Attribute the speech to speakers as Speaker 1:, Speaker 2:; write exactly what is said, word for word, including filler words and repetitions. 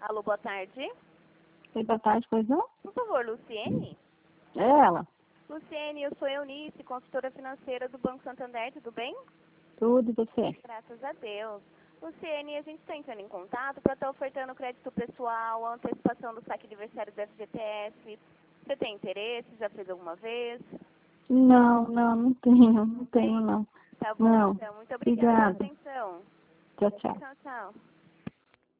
Speaker 1: Alô, boa tarde.
Speaker 2: Oi, boa tarde, pois não?
Speaker 1: Por favor, Luciene?
Speaker 2: É ela.
Speaker 1: Luciene, eu sou Eunice, consultora financeira do Banco Santander, tudo bem?
Speaker 2: Tudo, e você?
Speaker 1: Graças a Deus. Luciene, a gente está entrando em contato para estar ofertando crédito pessoal, antecipação do saque aniversário do F G T S. Você tem interesse? Já fez alguma vez?
Speaker 2: Não, não, não tenho, não tenho não.
Speaker 1: Tá bom,
Speaker 2: Não.
Speaker 1: então. Muito obrigada
Speaker 2: Obrigada.
Speaker 1: pela atenção.
Speaker 2: Tchau, tchau.
Speaker 1: Tchau, tchau.